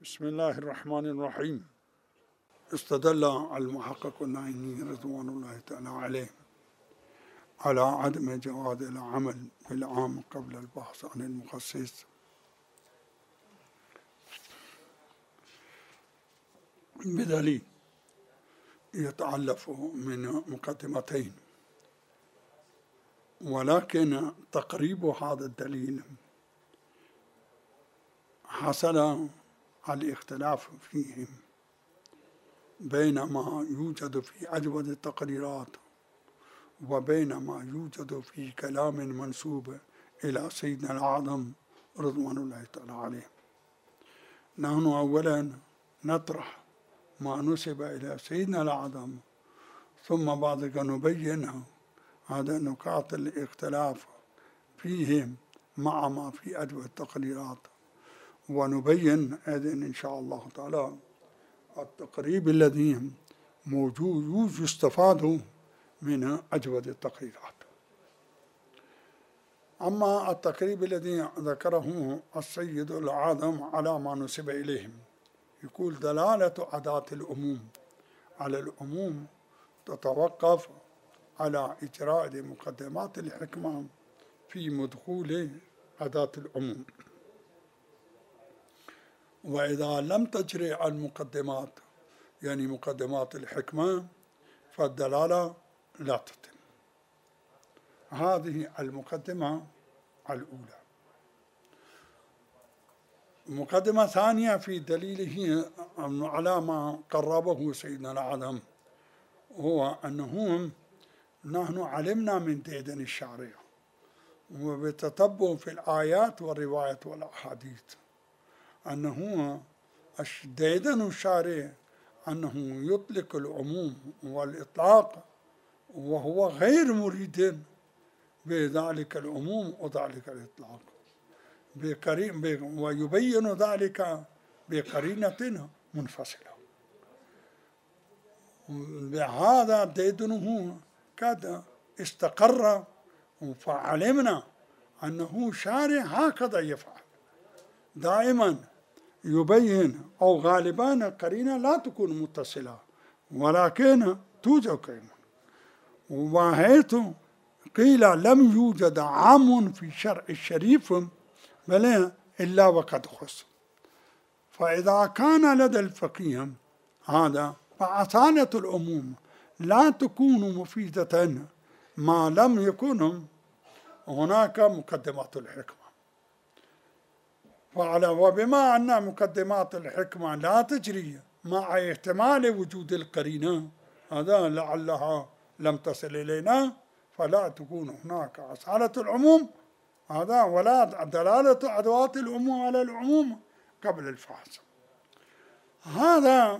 بسم الله الرحمن الرحيم. استدل المحقق النعيمي رضوان الله تعالى عليه على عدم جواز العمل بالعام قبل البحث عن المخصص بدليل يتألف من مقدمتين، ولكن تقريب هذا الدليل حصل الاختلاف فيهم بين ما يوجد في أجود التقريرات وبين ما يوجد في كلام منسوب إلى سيدنا الأعظم رضوان الله تعالى عليه. نحن أولا نطرح ما نسب إلى سيدنا الأعظم، ثم بعد ذلك نبين هذا نقاط الاختلاف فيهم مع ما في أجود التقريرات، ونبين أيضا إن شاء الله تعالى التقريب الذي موجود يستفاد من أجود التقريرات. أما التقريب الذي ذكره السيد الأعظم على ما نسب إليهم، يقول دلالة أداة العموم على العموم تتوقف على إجراء مقدمات الحكمة في مدخول أداة العموم، وإذا لم تجري المقدمات يعني مقدمات الحكمة فالدلالة لا تتم. هذه المقدمة الأولى. مقدمة ثانية في دليله على ما قربه سيدنا الأعظم هو أنه نحن علمنا من ديدن الشارع وبتتبع في الآيات والروايات والأحاديث أنه ديدن الشارع أنه يطلق العموم والإطلاق وهو غير مريد بذلك العموم وذلك الإطلاق، ويبين ذلك بقرينة منفصلة. بهذا ديدنه قد استقر، فعلمنا أنه شارع هكذا يفعل دائما، يبين أو غالبا قرينة لا تكون متصلة ولكن توجد قرينة، وحيث قيل لم يوجد عام في الشرع الشريف بل إلا وقد خص، فإذا كان لدى الفقيه هذا فأصالة العموم لا تكون مفيدة ما لم يكن هناك مقدمات الحكمة. وبما أن مقدمات الحكمة لا تجري مع احتمال وجود القرينة، هذا لعلها لم تصل إلينا، فلا تكون هناك أصالة العموم هذا ولا دلالة أدوات العموم على العموم قبل الفحص. هذا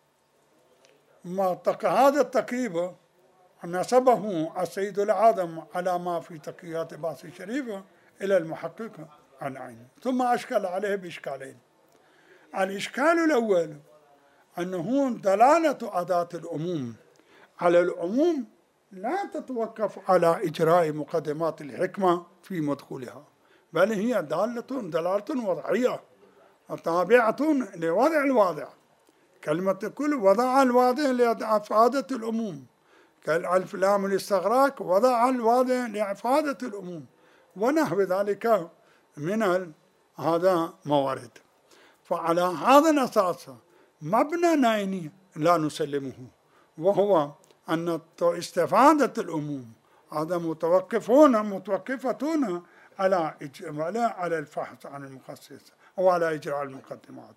التقريب نسبه السيد الأعظم على ما في تقيات باس الشريفة إلى المحقق النعيمي، ثم أشكل عليه بإشكالين. الإشكال الأول أنه دلالة أداة العموم على العموم لا تتوقف على إجراء مقدمات الحكمة في مدخولها، بل هي دلالة وضعية تابعة لوضع الواضع. كلمة كل وضع الواضع لإفادة العموم، كالألف لام الاستغراق وضع الواضع لإفادة العموم، ونحو ذلك من هذا موارد. فعلى هذا الأساس مبنى نعيني لا نسلمه، وهو أن استفادة العموم هذا متوقفتون على الفحص عن المخصص أو على إجراء المقدمات.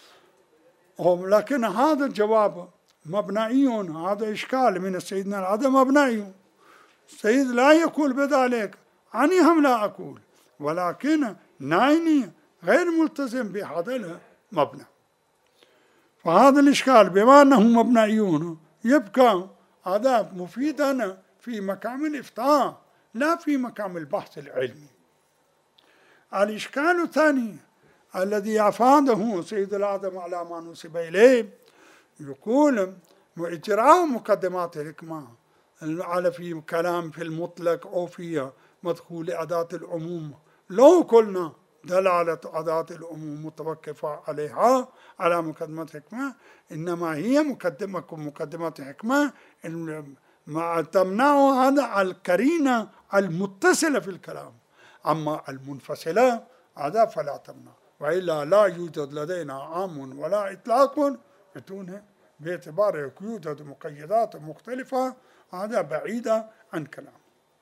لكن هذا الجواب مبنائي، هذا إشكال من سيدنا الأعظم مبنائي. السيد لا يقول بذلك، أنا هم لا أقول، ولكن نعيني غير ملتزم بهذا المبنى. فهذا الإشكال بما أنه مبنائيون يبقى هذا مفيدا في مقام الإفتاء لا في مقام البحث العلمي. الإشكال الثاني الذي أفاده سيد الأعظم على ما نسب إليه، يقول إجراء مقدمات الحكمة على في كلام في المطلق أو في مدخول أداة العموم، لو قلنا دلالة أداة العموم متوقفة عليها على مقدمة حكمة، إنما هي مقدمة حكمة ما تمنع هذا القرينة المتصلة في الكلام، أما المنفصلة هذا فلا تمنع، وإلا لا يوجد لدينا عام ولا إطلاق بدونه باعتبار يوجد مقيدات مختلفة، هذا بعيدة عن كلام.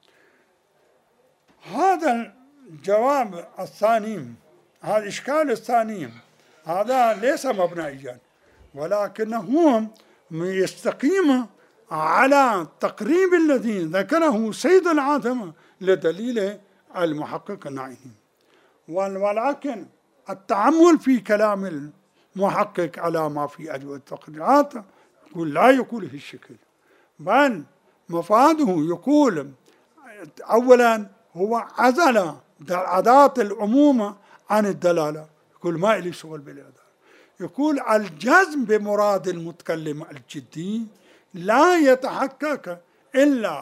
هذا الجواب الثاني، هذا الإشكال الثاني، هذا ليس مبنائيا، ولكنه يستقيم على التقريب الذي ذكره سيد العاثمة لدليل المحقق النعيمي. ولكن التأمل في كلام المحقق على ما في أجوبة التقريرات يقول لا يقول في الشكل، بل مفاده يقول أولا هو عزل أداة العموم عن الدلالة، يقول ما إلي شغل بالأداة، يقول الجزم بمراد المتكلم الجدي لا يتحقق إلا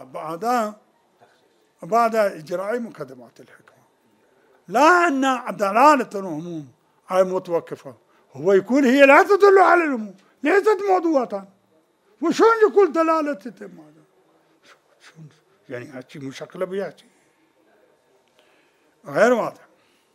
بعد إجراء مقدمات الحكمة، لا أن دلالة العموم المتوقفة، هو يقول هي لا تدل على العموم، ليست موضوعة، وشون يقول دلالة تتم هذا؟ يعني هاتي مشكلة بياتي غير واضح.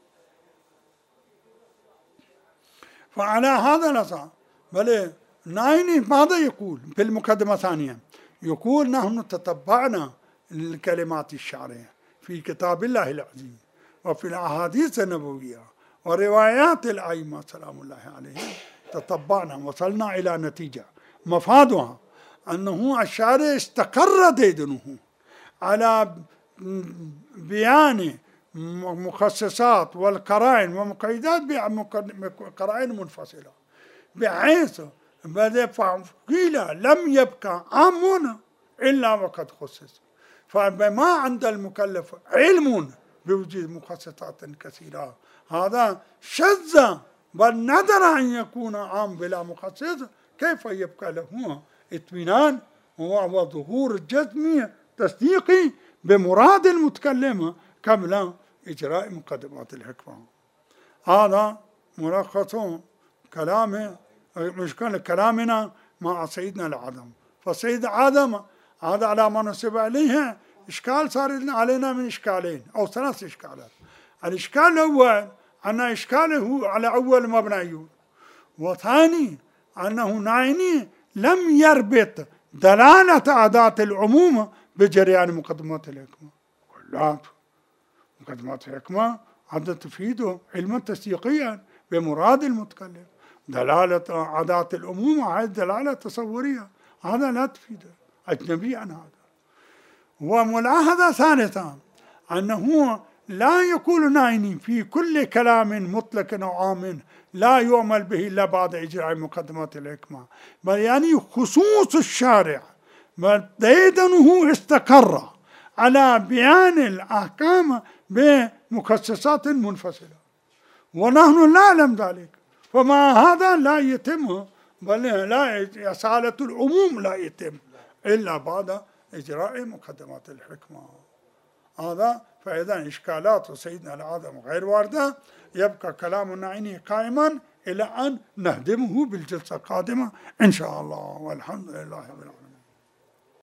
فعلى هذا الأساس بل نايني ماذا يقول في المقدمة الثانية؟ يقول نحن تتبعنا الكلمات الشعرية في كتاب الله العظيم وفي الأحاديث النبوية وروايات الأئمة سلام الله عليهم، تتبعنا وصلنا إلى نتيجة مفادها أنه الشارع استقر ديدنه على بيان مخصصات والقرائن ومقيدات بقرائن منفصلة، بحيث قيل لم يبقى عام إلا وقد خصص، فبما عند المكلف علم بوجود مخصصات كثيرة، هذا شذ بل ندر أن يكون عام بلا مخصص، كيف يبقى له اطمئنان وظهور الجزم تصديقي بمراد المتكلم قبل إجراء مقدمات الحكمة. هذا ملخص مشكلة كلامنا مع سيدنا العدم. فسيد آدم هذا على ما نسب عليه إشكال صار علينا من إشكالين أو 3 إشكالات. الإشكال الأول أن إشكاله على أول مبني، وثاني أنه نايني لم يربط دلالة أداة العموم بجريان مقدمات الحكمة. لا، مقدمات الحكمة هذا تفيد علما تصديقيا بمراد المتكلم، دلالة أداة العموم هذه دلالة تصورية، هذا لا تفيد، أجنبي عن هذا. وملاحظة ثالثة أنه لا يقول نايني في كل كلام مطلق أو عام لا يعمل به إلا بعد إجراء مقدمات الحكمة، بل يعني خصوص الشارع ديدنه استقر على بيان الأحكام بمخصصات منفصلة، ونحن لا نعلم ذلك، فما هذا لا يتم، بل لا إصالة العموم لا يتم إلا بعد إجراء مقدمات الحكمة. هذا فإذا إشكالات سيدنا العظم غير واردة، يبقى كلام النعيمي قائما إلى أن نهدمه بالجلسة القادمة إن شاء الله، والحمد لله رب العالمين.